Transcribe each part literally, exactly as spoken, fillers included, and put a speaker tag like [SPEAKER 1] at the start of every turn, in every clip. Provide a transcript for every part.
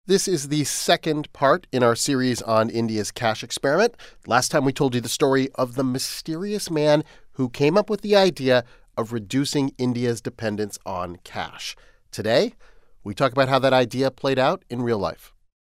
[SPEAKER 1] This is the second part in our series on India's cash experiment. Last time we told you the story of the mysterious man who came up with the idea of reducing India's dependence on cash. Today, we talk about how that idea played out in real life.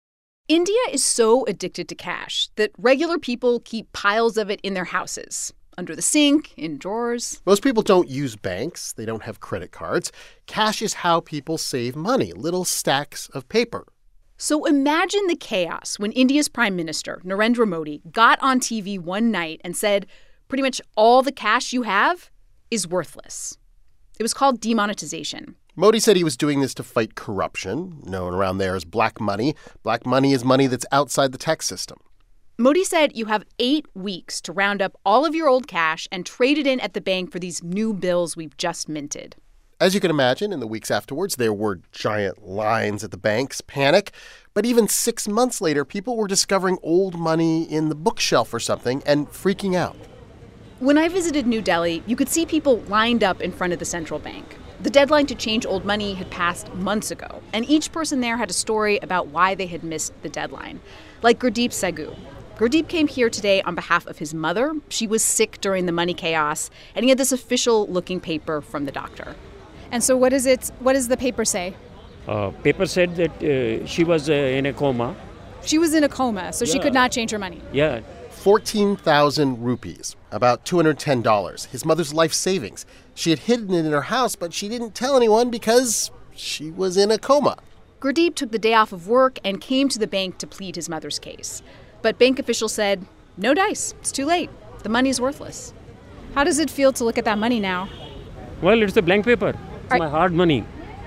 [SPEAKER 2] India is so addicted to cash that regular people keep piles of it in their houses, under the sink, in drawers.
[SPEAKER 1] Most people don't use banks. They don't have credit cards. Cash is how people save money, little stacks of paper.
[SPEAKER 2] So imagine the chaos when India's Prime Minister, Narendra Modi, got on T V one night and said, pretty much all the cash you have is worthless. It was called demonetization.
[SPEAKER 1] Modi said he was doing this to fight corruption, known around there as black money. Black money is money that's outside the tax system.
[SPEAKER 2] Modi said you have eight weeks to round up all of your old cash and trade it in at the bank for these new bills we've just minted.
[SPEAKER 1] As you can imagine, in the weeks afterwards, there were giant lines at the banks, panic. But even six months later, people were discovering old money in the bookshelf or something and freaking out.
[SPEAKER 2] When I visited New Delhi, you could see people lined up in front of the central bank. The deadline to change old money had passed months ago, and each person there had a story about why they had missed the deadline. Like Gurdeep Segu. Gurdeep came here today on behalf of his mother. She was sick during the money chaos, and he had this official-looking paper from the doctor.
[SPEAKER 3] And so what is it? What does the paper say?
[SPEAKER 4] Uh, paper said that uh, she was uh, in a coma.
[SPEAKER 3] She was in a coma, so
[SPEAKER 4] Yeah.
[SPEAKER 3] she could not change her money.
[SPEAKER 4] Yeah.
[SPEAKER 1] fourteen thousand rupees, about two hundred ten dollars, his mother's life savings. She had hidden it in her house, but she didn't tell anyone because she was in a coma.
[SPEAKER 2] Gurdeep took the day off of work and came to the bank to plead his mother's case. But bank officials said, no dice, it's too late. The money's worthless.
[SPEAKER 3] How does it feel to look at that money now?
[SPEAKER 4] Well, it's a blank paper. It's
[SPEAKER 3] Are-
[SPEAKER 4] my hard money.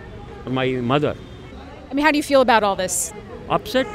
[SPEAKER 4] My mother.
[SPEAKER 3] I mean, how do you feel about all this?
[SPEAKER 4] Upset?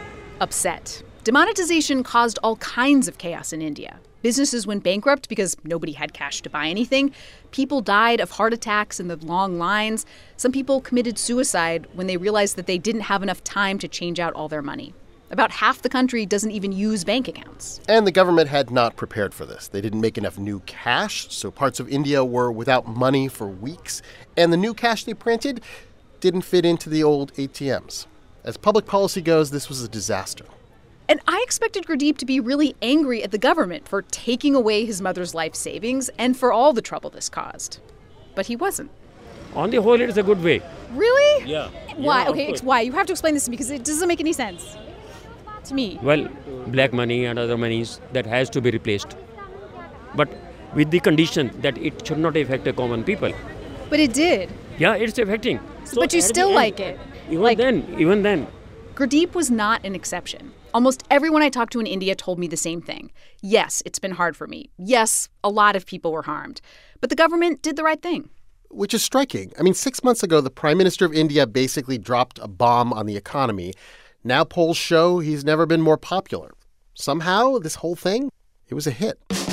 [SPEAKER 2] Upset. Demonetization caused all kinds of chaos in India. Businesses went bankrupt because nobody had cash to buy anything. People died of heart attacks in the long lines. Some people committed suicide when they realized that they didn't have enough time to change out all their money. About half the country doesn't even use bank accounts.
[SPEAKER 1] And the government had not prepared for this. They didn't make enough new cash, so parts of India were without money for weeks. And the new cash they printed didn't fit into the old A T Ms. As public policy goes, this was a disaster.
[SPEAKER 2] And I expected Gurdeep to be really angry at the government for taking away his mother's life savings and for all the trouble this caused. But he wasn't.
[SPEAKER 4] On the whole, it's a good way.
[SPEAKER 3] Really?
[SPEAKER 4] Yeah.
[SPEAKER 3] Why?
[SPEAKER 4] Yeah, of
[SPEAKER 3] okay,
[SPEAKER 4] course.
[SPEAKER 3] ex- why? You have to explain this to me because it doesn't make any sense to me.
[SPEAKER 4] Well, black money and other monies, that has to be replaced. But with the condition that it should not affect the common people.
[SPEAKER 3] But it did.
[SPEAKER 4] Yeah, it's affecting. So
[SPEAKER 3] but you
[SPEAKER 4] at the
[SPEAKER 3] still
[SPEAKER 4] end,
[SPEAKER 3] like it.
[SPEAKER 4] Even
[SPEAKER 3] Like-
[SPEAKER 4] then, even then.
[SPEAKER 2] Gurdeep was not an exception. Almost everyone I talked to in India told me the same thing. Yes, it's been hard for me. Yes, a lot of people were harmed. But the government did the right thing.
[SPEAKER 1] Which is striking. I mean, six months ago, the Prime Minister of India basically dropped a bomb on the economy. Now polls show he's never been more popular. Somehow, this whole thing, it was a hit.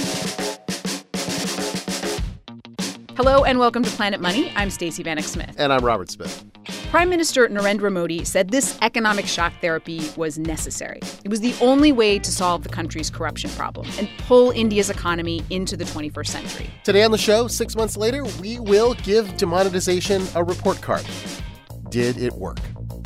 [SPEAKER 2] Hello and welcome to Planet Money. I'm Stacey Vanek Smith.
[SPEAKER 1] And I'm Robert Smith.
[SPEAKER 2] Prime Minister Narendra Modi said this economic shock therapy was necessary. It was the only way to solve the country's corruption problem and pull India's economy into the twenty-first century.
[SPEAKER 1] Today on the show, six months later, we will give demonetization a report card. Did it work?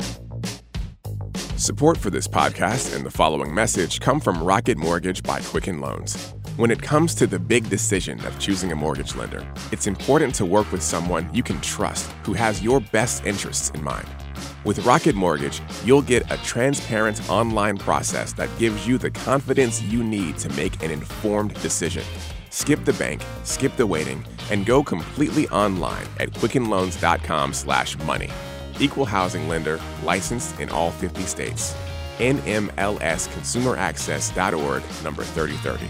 [SPEAKER 5] Support for this podcast and the following message come from Rocket Mortgage by Quicken Loans. When it comes to the big decision of choosing a mortgage lender, it's important to work with someone you can trust who has your best interests in mind. With Rocket Mortgage, you'll get a transparent online process that gives you the confidence you need to make an informed decision. Skip the bank, skip the waiting, and go completely online at quickenloans.com slash money. Equal housing lender, licensed in all fifty states. N M L S consumer access dot org, number thirty thirty.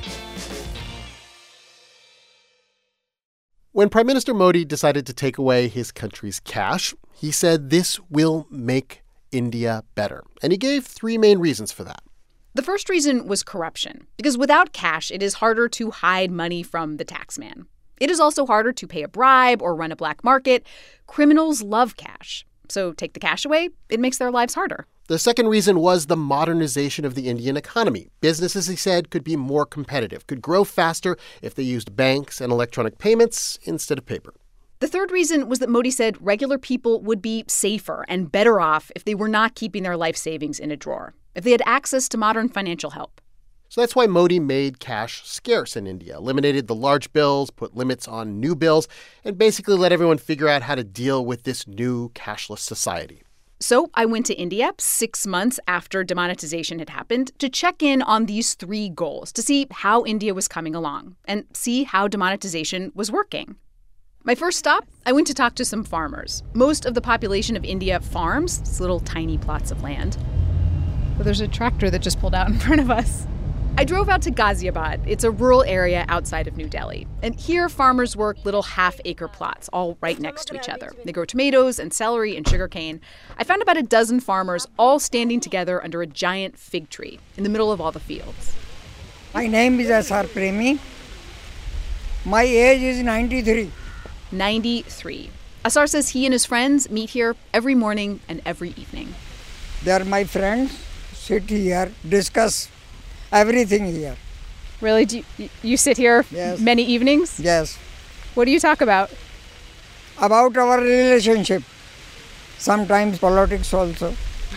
[SPEAKER 1] When Prime Minister Modi decided to take away his country's cash, he said this will make India better. And he gave three main reasons for that.
[SPEAKER 2] The first reason was corruption, because without cash, it is harder to hide money from the taxman. It is also harder to pay a bribe or run a black market. Criminals love cash. So take the cash away, it makes their lives harder.
[SPEAKER 1] The second reason was the modernization of the Indian economy. Businesses, he said, could be more competitive, could grow faster if they used banks and electronic payments instead of paper.
[SPEAKER 2] The third reason was that Modi said regular people would be safer and better off if they were not keeping their life savings in a drawer, if they had access to modern financial help.
[SPEAKER 1] So that's why Modi made cash scarce in India, eliminated the large bills, put limits on new bills, and basically let everyone figure out how to deal with this new cashless society.
[SPEAKER 2] So I went to India six months after demonetization had happened to check in on these three goals, to see how India was coming along and see how demonetization was working. My first stop, I went to talk to some farmers. Most of the population of India farms, these little tiny plots of land.
[SPEAKER 3] But there's a tractor that just pulled out in front of us.
[SPEAKER 2] I drove out to Ghaziabad. It's a rural area outside of New Delhi. And here, farmers work little half-acre plots, all right next to each other. They grow tomatoes and celery and sugarcane. I found about a dozen farmers all standing together under a giant fig tree in the middle of all the fields.
[SPEAKER 6] My name is S R Premi. My age is ninety-three.
[SPEAKER 2] ninety-three. Asar says he and his friends meet here every morning and every evening.
[SPEAKER 6] They are my friends. Sit here, discuss everything here.
[SPEAKER 3] Really? Do you, you sit here
[SPEAKER 6] Yes.
[SPEAKER 3] many evenings?
[SPEAKER 6] Yes.
[SPEAKER 3] What do you talk about?
[SPEAKER 6] About our relationship. Sometimes politics also.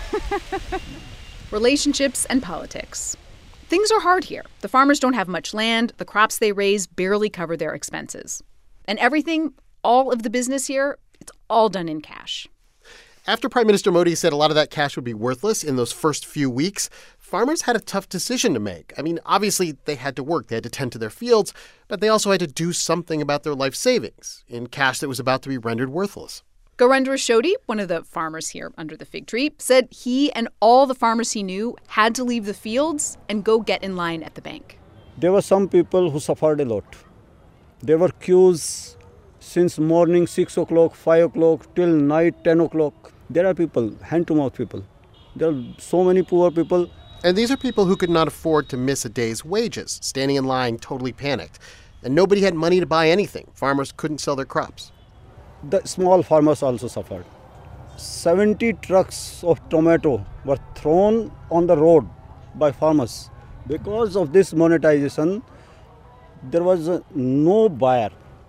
[SPEAKER 2] Relationships and politics. Things are hard here. The farmers don't have much land. The crops they raise barely cover their expenses. And everything, all of the business here, it's all done in cash.
[SPEAKER 1] After Prime Minister Modi said a lot of that cash would be worthless in those first few weeks, farmers had a tough decision to make. I mean, obviously, they had to work. They had to tend to their fields, but they also had to do something about their life savings in cash that was about to be rendered worthless.
[SPEAKER 2] Gurendra Shodhi, one of the farmers here under the fig tree, said he and all the farmers he knew had to leave the fields and go get in line at the bank.
[SPEAKER 7] There were some people who suffered a lot. There were queues since morning six o'clock, five o'clock, till night ten o'clock. There are people, hand-to-mouth people. There are so many poor people.
[SPEAKER 1] And these are people who could not afford to miss a day's wages, standing in line totally panicked. And nobody had money to buy anything. Farmers couldn't sell their crops.
[SPEAKER 7] The small farmers also suffered. seventy trucks of tomato were thrown on the road by farmers. Because of this monetization, there was uh, no buyer.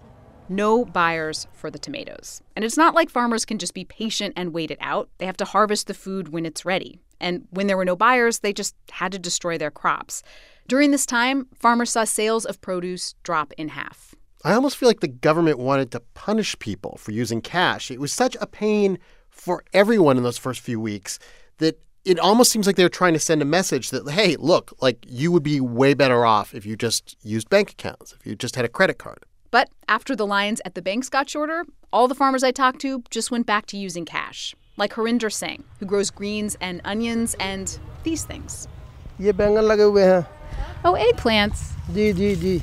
[SPEAKER 2] No buyers for the tomatoes. And it's not like farmers can just be patient and wait it out. They have to harvest the food when it's ready. And when there were no buyers, they just had to destroy their crops. During this time, farmers saw sales of produce drop in half.
[SPEAKER 1] I almost feel like the government wanted to punish people for using cash. It was such a pain for everyone in those first few weeks that it almost seems like they were trying to send a message that, hey, look, like you would be way better off if you just used bank accounts, if you just had a credit card.
[SPEAKER 2] But after the lines at the banks got shorter, all the farmers I talked to just went back to using cash, like Harinder Singh, who grows greens and onions and these things.
[SPEAKER 6] ये बैंगन लगे हुए हैं.
[SPEAKER 3] Oh, eggplants.
[SPEAKER 6] जी जी जी.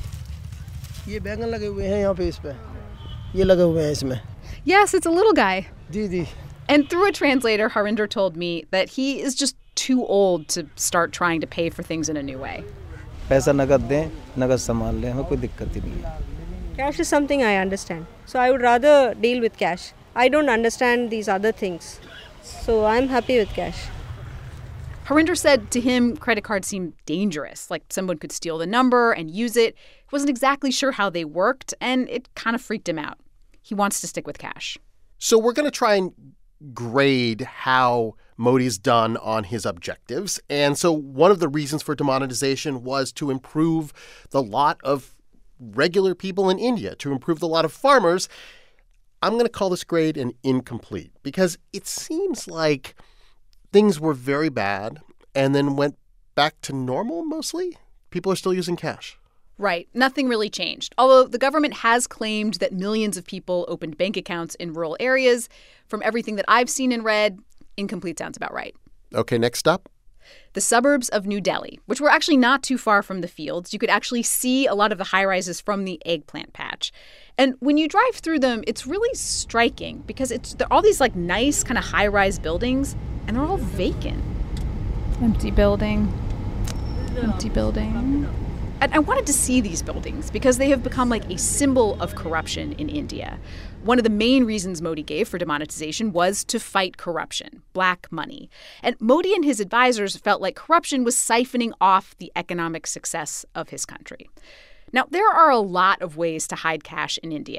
[SPEAKER 6] ये बैंगन लगे हुए हैं यहाँ पे इस पे. ये लगे हुए हैं इसमें.
[SPEAKER 3] Yes, it's a little guy.
[SPEAKER 6] Ji ji.
[SPEAKER 2] And through a translator, Harinder told me that he is just too old to start trying to pay for things in a new way.
[SPEAKER 8] पैसा नगद दें, नगद संभाल लें, हमें कोई दिक्कत ही नहीं है.
[SPEAKER 9] Cash is something I understand. So I would rather deal with cash. I don't understand these other things. So I'm happy with cash.
[SPEAKER 2] Harinder said to him, credit cards seemed dangerous, like someone could steal the number and use it. He wasn't exactly sure how they worked, and it kind of freaked him out. He wants to stick with cash.
[SPEAKER 1] So we're going to try and grade how Modi's done on his objectives. And so one of the reasons for demonetization was to improve the lot of regular people in India, to improve the lot of farmers. I'm going to call this grade an incomplete because it seems like things were very bad and then went back to normal mostly. People are still using cash.
[SPEAKER 2] Right. Nothing really changed. Although the government has claimed that millions of people opened bank accounts in rural areas. From everything that I've seen and read, incomplete sounds about right.
[SPEAKER 1] Okay, next stop.
[SPEAKER 2] The suburbs of New Delhi, which were actually not too far from the fields. You could actually see a lot of the high-rises from the eggplant patch. And when you drive through them, it's really striking because it's they're all these like nice kind of high-rise buildings, and they're all vacant.
[SPEAKER 3] Empty building. Empty building.
[SPEAKER 2] And I wanted to see these buildings because they have become like a symbol of corruption in India. One of the main reasons Modi gave for demonetization was to fight corruption, black money. And Modi and his advisors felt like corruption was siphoning off the economic success of his country. Now, there are a lot of ways to hide cash in India.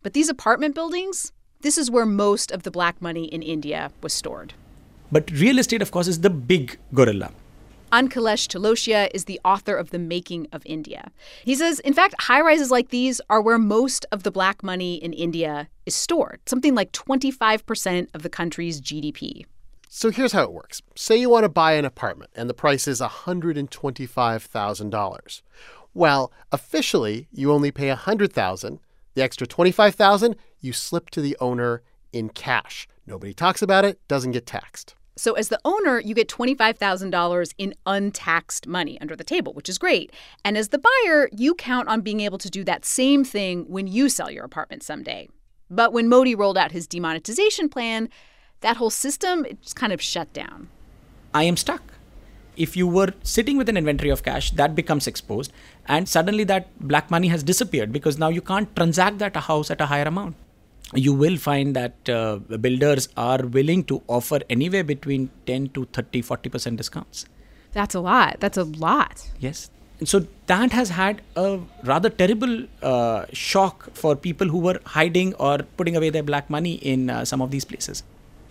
[SPEAKER 2] But these apartment buildings, this is where most of the black money in India was stored.
[SPEAKER 10] But real estate, of course, is the big gorilla.
[SPEAKER 2] Ankhilesh Chalotia is the author of The Making of India. He says, in fact, high-rises like these are where most of the black money in India is stored, something like twenty-five percent of the country's G D P.
[SPEAKER 1] So here's how it works. Say you want to buy an apartment and the price is one hundred twenty-five thousand dollars. Well, officially, you only pay one hundred thousand dollars. The extra twenty-five thousand dollars you slip to the owner in cash. Nobody talks about it, doesn't get taxed.
[SPEAKER 2] So as the owner, you get twenty-five thousand dollars in untaxed money under the table, which is great. And as the buyer, you count on being able to do that same thing when you sell your apartment someday. But when Modi rolled out his demonetization plan, that whole system, it just kind of shut down.
[SPEAKER 10] I am stuck. If you were sitting with an inventory of cash, that becomes exposed. And suddenly that black money has disappeared because now you can't transact that house at a higher amount. You will find that uh, builders are willing to offer anywhere between ten to thirty, forty percent discounts.
[SPEAKER 2] That's a lot. That's a lot.
[SPEAKER 10] Yes. And so that has had a rather terrible uh, shock for people who were hiding or putting away their black money in uh, some of these places.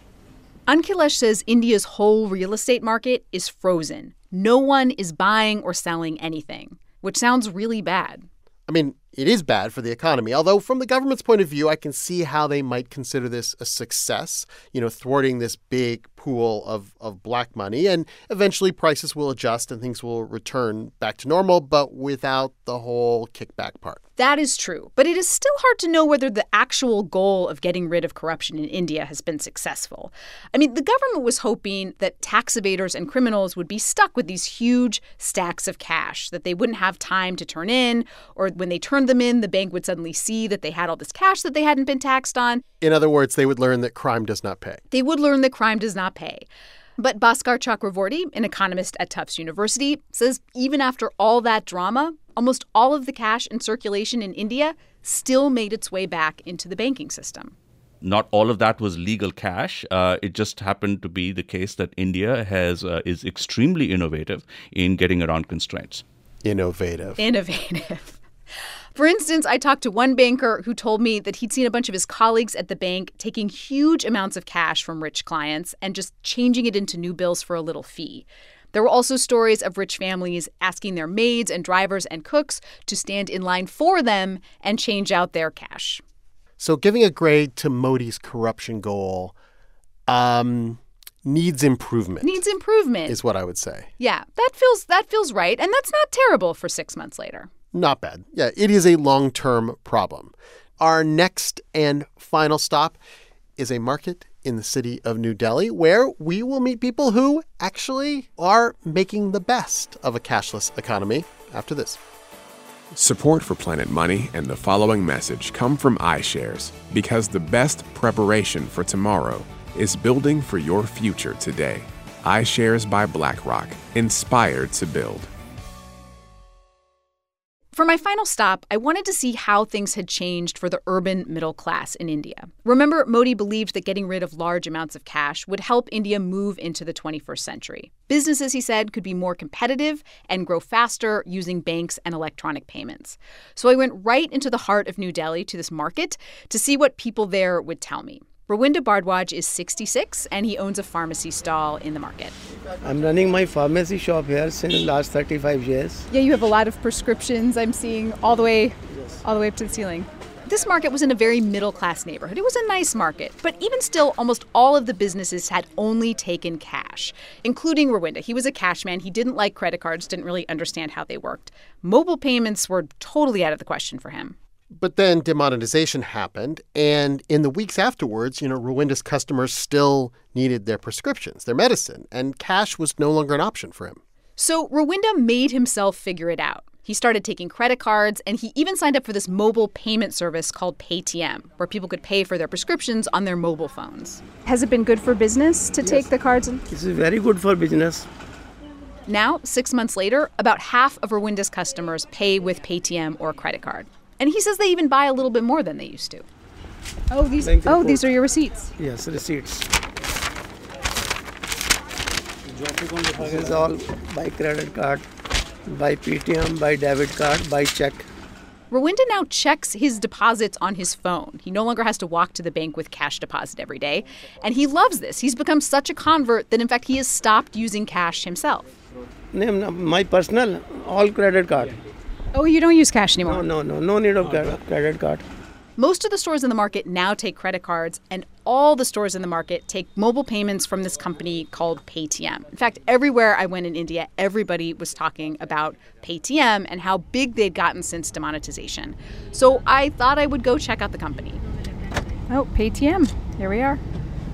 [SPEAKER 2] Ankhilesh says India's whole real estate market is frozen. No one is buying or selling anything, which sounds really bad.
[SPEAKER 1] I mean, it is bad for the economy, although from the government's point of view, I can see how they might consider this a success, you know, thwarting this big pool of, of black money. And eventually prices will adjust and things will return back to normal, but without the whole kickback part.
[SPEAKER 2] That is true. But it is still hard to know whether the actual goal of getting rid of corruption in India has been successful. I mean, the government was hoping that tax evaders and criminals would be stuck with these huge stacks of cash that they wouldn't have time to turn in, or when they turned them in, the bank would suddenly see that they had all this cash that they hadn't been taxed on.
[SPEAKER 1] In other words, they would learn that crime does not pay.
[SPEAKER 2] They would learn that crime does not pay. But Bhaskar Chakravorty, an economist at Tufts University, says even after all that drama, almost all of the cash in circulation in India still made its way back into the banking system.
[SPEAKER 11] Not all of that was legal cash. Uh, it just happened to be the case that India has uh, is extremely innovative in getting around constraints.
[SPEAKER 1] Innovative.
[SPEAKER 2] Innovative. For instance, I talked to one banker who told me that he'd seen a bunch of his colleagues at the bank taking huge amounts of cash from rich clients and just changing it into new bills for a little fee. There were also stories of rich families asking their maids and drivers and cooks to stand in line for them and change out their cash.
[SPEAKER 1] So giving a grade to Modi's corruption goal um, needs improvement.
[SPEAKER 2] Needs improvement.
[SPEAKER 1] Is what I would say.
[SPEAKER 2] Yeah, that feels that feels right. And that's not terrible for six months later.
[SPEAKER 1] Not bad. Yeah, it is a long-term problem. Our next and final stop is a market in the city of New Delhi where we will meet people who actually are making the best of a cashless economy after this.
[SPEAKER 5] Support for Planet Money and the following message come from iShares, because the best preparation for tomorrow is building for your future today. iShares by BlackRock, inspired to build.
[SPEAKER 2] For my final stop, I wanted to see how things had changed for the urban middle class in India. Remember, Modi believed that getting rid of large amounts of cash would help India move into the twenty-first century. Businesses, he said, could be more competitive and grow faster using banks and electronic payments. So I went right into the heart of New Delhi to this market to see what people there would tell me. Rawinder Bardwaj is sixty-six, and he owns a pharmacy stall in the market.
[SPEAKER 8] I'm running my pharmacy shop here since the last thirty-five years.
[SPEAKER 3] Yeah, you have a lot of prescriptions I'm seeing all the way, all the way up to the ceiling.
[SPEAKER 2] This market was in a very middle-class neighborhood. It was a nice market. But even still, almost all of the businesses had only taken cash, including Rawinder. He was a cash man. He didn't like credit cards, didn't really understand how they worked. Mobile payments were totally out of the question for him.
[SPEAKER 1] But then demonetization happened, and in the weeks afterwards, you know, Rawinder's customers still needed their prescriptions, their medicine, and cash was no longer an option for him.
[SPEAKER 2] So Rawinder made himself figure it out. He started taking credit cards, and he even signed up for this mobile payment service called Paytm, where people could pay for their prescriptions on their mobile phones.
[SPEAKER 3] Has it been good for business to
[SPEAKER 8] Yes.
[SPEAKER 3] take the cards? And-
[SPEAKER 8] This is very good for business.
[SPEAKER 2] Now, six months later, about half of Rawinder's customers pay with Paytm or a credit card. And he says they even buy a little bit more than they used to.
[SPEAKER 3] Oh, these
[SPEAKER 8] Bank
[SPEAKER 3] oh,
[SPEAKER 8] report.
[SPEAKER 3] these are your receipts.
[SPEAKER 8] Yes, receipts. This is all by credit card, by P T M, by debit card, by check.
[SPEAKER 2] Rawinda now checks his deposits on his phone. He no longer has to walk to the bank with cash deposit every day. And he loves this. He's become such a convert that, in fact, he has stopped using cash himself.
[SPEAKER 12] My personal, all credit card.
[SPEAKER 2] Oh, you don't use cash anymore?
[SPEAKER 12] No, no, no. No need of credit card.
[SPEAKER 2] Most of the stores in the market now take credit cards, and all the stores in the market take mobile payments from this company called Paytm. In fact, everywhere I went in India, everybody was talking about Paytm and how big they'd gotten since demonetization. So I thought I would go check out the company.
[SPEAKER 3] Oh, Paytm. Here we are.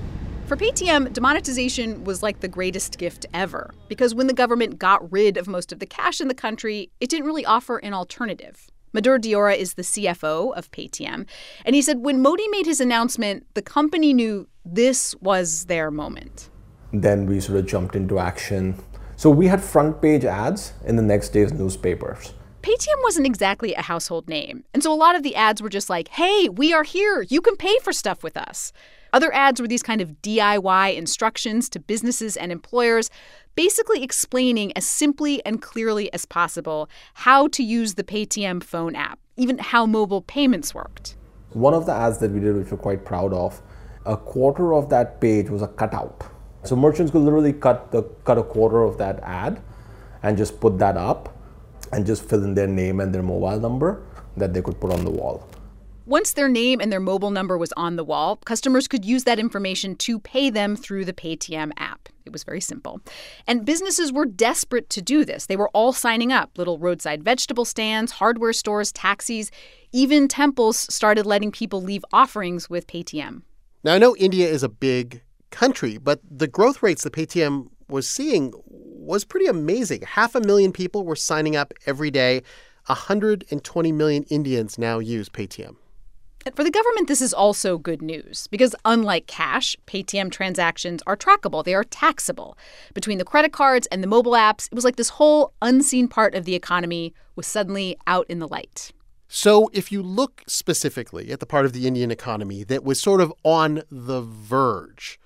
[SPEAKER 2] For Paytm, demonetization was like the greatest gift ever, because when the government got rid of most of the cash in the country, it didn't really offer an alternative. Madhur Deora is the C F O of Paytm, and he said when Modi made his announcement, the company knew this was their moment.
[SPEAKER 13] Then we sort of jumped into action. So we had front page ads in the next day's newspapers.
[SPEAKER 2] Paytm wasn't exactly a household name, and so a lot of the ads were just like, hey, we are here. You can pay for stuff with us. Other ads were these kind of D I Y instructions to businesses and employers, basically explaining as simply and clearly as possible how to use the Paytm phone app, even how mobile payments worked.
[SPEAKER 13] One of the ads that we did, which we're quite proud of, a quarter of that page was a cutout. So merchants could literally cut the cut a quarter of that ad and just put that up and just fill in their name and their mobile number that they could put on the wall.
[SPEAKER 2] Once their name and their mobile number was on the wall, customers could use that information to pay them through the Paytm app. It was very simple. And businesses were desperate to do this. They were all signing up. Little roadside vegetable stands, hardware stores, taxis, even temples started letting people leave offerings with Paytm.
[SPEAKER 1] Now, I know India is a big country, but the growth rates that Paytm was seeing was pretty amazing. Half a million people were signing up every day. one hundred twenty million Indians now use Paytm.
[SPEAKER 2] For the government, this is also good news because unlike cash, Paytm transactions are trackable. They are taxable. Between the credit cards and the mobile apps, it was like this whole unseen part of the economy was suddenly out in the light.
[SPEAKER 1] So if you look specifically at the part of the Indian economy that was sort of on the verge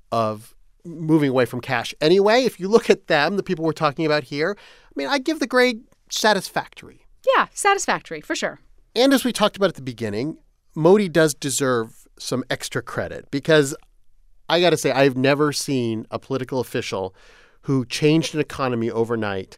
[SPEAKER 1] of moving away from cash anyway, if you look at them, the people we're talking about here, I mean, I give the grade satisfactory.
[SPEAKER 2] Yeah, satisfactory, for sure.
[SPEAKER 1] And as we talked about at the beginning, Modi does deserve some extra credit because I got to say, I've never seen a political official who changed an economy overnight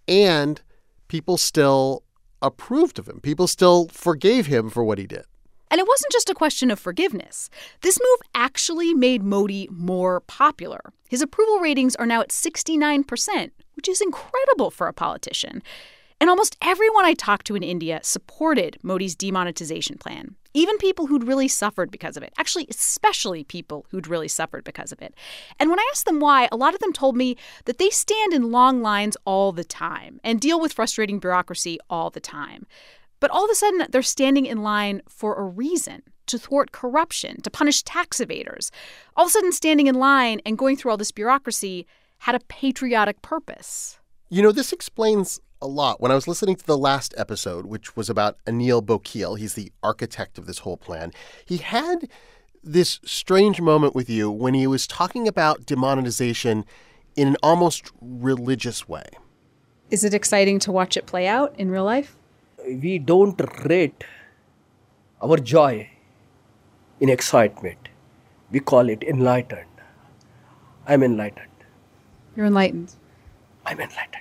[SPEAKER 1] and people still approved of him. People still forgave him for what he did.
[SPEAKER 2] And it wasn't just a question of forgiveness. This move actually made Modi more popular. His approval ratings are now at sixty-nine percent, which is incredible for a politician. And almost everyone I talked to in India supported Modi's demonetization plan, even people who'd really suffered because of it, actually especially people who'd really suffered because of it. And when I asked them why, a lot of them told me that they stand in long lines all the time and deal with frustrating bureaucracy all the time. But all of a sudden, they're standing in line for a reason, to thwart corruption, to punish tax evaders. All of a sudden, standing in line and going through all this bureaucracy had a patriotic purpose.
[SPEAKER 1] You know, this explains a lot. When I was listening to the last episode, which was about Anil Bokil, he's the architect of this whole plan, he had this strange moment with you when he was talking about demonetization in an almost religious way.
[SPEAKER 2] Is it exciting to watch it play out in real life?
[SPEAKER 12] We don't rate our joy in excitement. We call it enlightened. I'm enlightened.
[SPEAKER 2] You're enlightened.
[SPEAKER 12] I'm enlightened.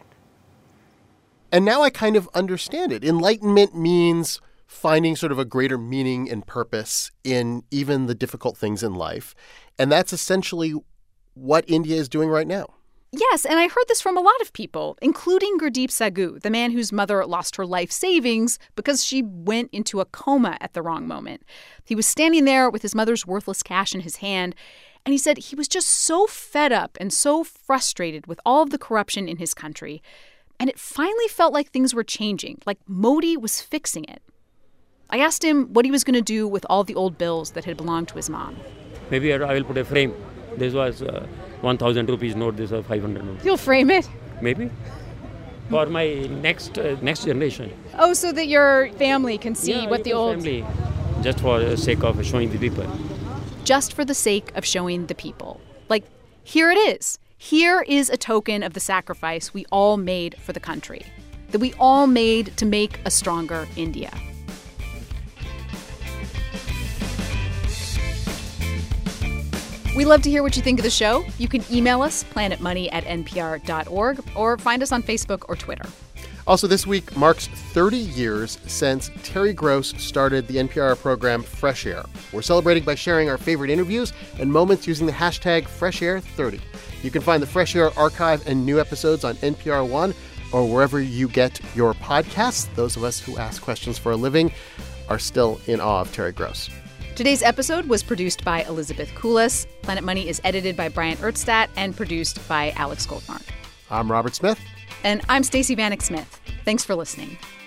[SPEAKER 1] And now I kind of understand it. Enlightenment means finding sort of a greater meaning and purpose in even the difficult things in life. And that's essentially what India is doing right now.
[SPEAKER 2] Yes, and I heard this from a lot of people, including Gurdeep Sagu, the man whose mother lost her life savings because she went into a coma at the wrong moment. He was standing there with his mother's worthless cash in his hand, and he said he was just so fed up and so frustrated with all of the corruption in his country. And it finally felt like things were changing, like Modi was fixing it. I asked him what he was going to do with all the old bills that had belonged to his mom.
[SPEAKER 4] Maybe I will put a frame. This was uh, one thousand rupees note, this was five hundred note.
[SPEAKER 3] You'll frame it?
[SPEAKER 4] Maybe. For my next uh, next generation.
[SPEAKER 3] Oh, so that your family can see
[SPEAKER 4] yeah,
[SPEAKER 3] what the old...
[SPEAKER 4] family, just for the sake of showing the people.
[SPEAKER 2] Just for the sake of showing the people. Like, here it is. Here is a token of the sacrifice we all made for the country, that we all made to make a stronger India. We love to hear what you think of the show. You can email us, planetmoney at n p r dot org, or find us on Facebook or Twitter.
[SPEAKER 1] Also, this week marks thirty years since Terry Gross started the N P R program Fresh Air. We're celebrating by sharing our favorite interviews and moments using the hashtag Fresh Air thirty. You can find the Fresh Air archive and new episodes on N P R One or wherever you get your podcasts. Those of us who ask questions for a living are still in awe of Terry Gross.
[SPEAKER 2] Today's episode was produced by Elizabeth Kulas. Planet Money is edited by Bryant Ertstadt and produced by Alex Goldmark.
[SPEAKER 1] I'm Robert Smith.
[SPEAKER 2] And I'm Stacey Vanek Smith. Thanks for listening.